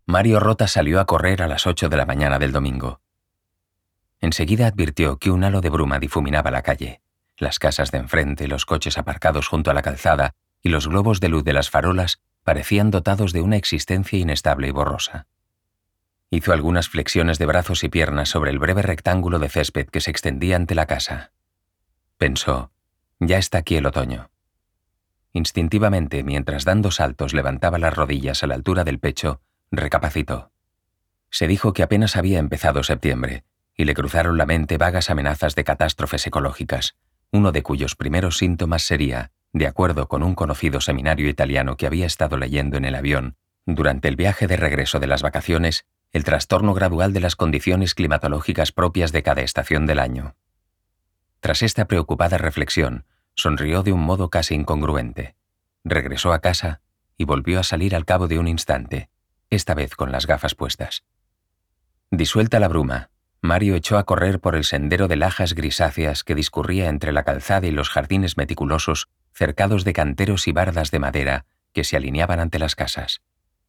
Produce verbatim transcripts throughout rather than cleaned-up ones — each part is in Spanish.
Mario Rota salió a correr a las ocho de la mañana del domingo. Enseguida advirtió que un halo de bruma difuminaba la calle, las casas de enfrente, los coches aparcados junto a la calzada y los globos de luz de las farolas parecían dotados de una existencia inestable y borrosa. Hizo algunas flexiones de brazos y piernas sobre el breve rectángulo de césped que se extendía ante la casa. Pensó, ya está aquí el otoño. Instintivamente, mientras dando saltos levantaba las rodillas a la altura del pecho, recapacitó. Se dijo que apenas había empezado septiembre, y le cruzaron la mente vagas amenazas de catástrofes ecológicas, uno de cuyos primeros síntomas sería, de acuerdo con un conocido seminario italiano que había estado leyendo en el avión, durante el viaje de regreso de las vacaciones, el trastorno gradual de las condiciones climatológicas propias de cada estación del año. Tras esta preocupada reflexión, sonrió de un modo casi incongruente. Regresó a casa y volvió a salir al cabo de un instante, esta vez con las gafas puestas. Disuelta la bruma, Mario echó a correr por el sendero de lajas grisáceas que discurría entre la calzada y los jardines meticulosos cercados de canteros y bardas de madera que se alineaban ante las casas.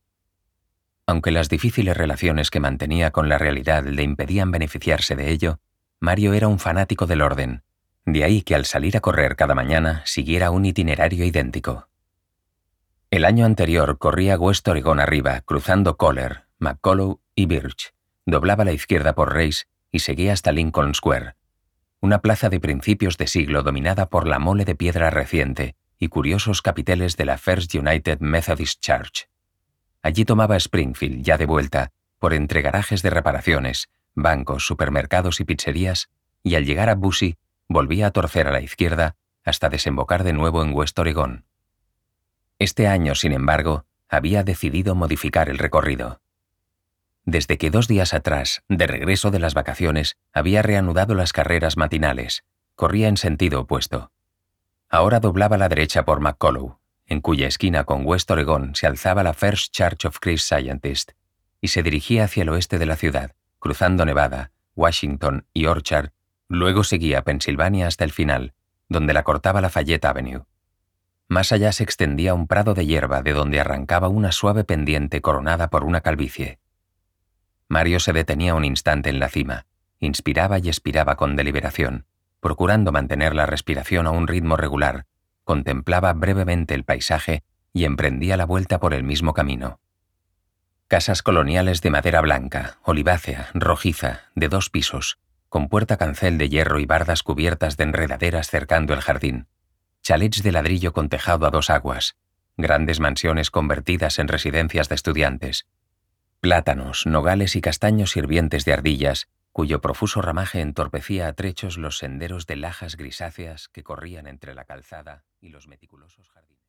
Aunque las difíciles relaciones que mantenía con la realidad le impedían beneficiarse de ello, Mario era un fanático del orden, de ahí que al salir a correr cada mañana siguiera un itinerario idéntico. El año anterior corría West Oregon arriba, cruzando Kohler, McCullough y Birch, doblaba a la izquierda por Race y seguía hasta Lincoln Square, una plaza de principios de siglo dominada por la mole de piedra reciente y curiosos capiteles de la First United Methodist Church. Allí tomaba Springfield, ya de vuelta, por entre garajes de reparaciones, bancos, supermercados y pizzerías, y al llegar a Bushy, volvía a torcer a la izquierda hasta desembocar de nuevo en West Oregon. Este año, sin embargo, había decidido modificar el recorrido. Desde que dos días atrás, de regreso de las vacaciones, había reanudado las carreras matinales, corría en sentido opuesto. Ahora doblaba a la derecha por McCullough, en cuya esquina con West Oregon se alzaba la First Church of Christ Scientist, y se dirigía hacia el oeste de la ciudad, cruzando Nevada, Washington y Orchard, luego seguía Pensilvania hasta el final, donde la cortaba la Fayette Avenue. Más allá se extendía un prado de hierba de donde arrancaba una suave pendiente coronada por una calvicie. Mario se detenía un instante en la cima, inspiraba y expiraba con deliberación, procurando mantener la respiración a un ritmo regular, contemplaba brevemente el paisaje y emprendía la vuelta por el mismo camino. Casas coloniales de madera blanca, olivácea, rojiza, de dos pisos, con puerta cancel de hierro y bardas cubiertas de enredaderas cercando el jardín, chalets de ladrillo con tejado a dos aguas, grandes mansiones convertidas en residencias de estudiantes, plátanos, nogales y castaños sirvientes de ardillas, cuyo profuso ramaje entorpecía a trechos los senderos de lajas grisáceas que corrían entre la calzada y los meticulosos jardines.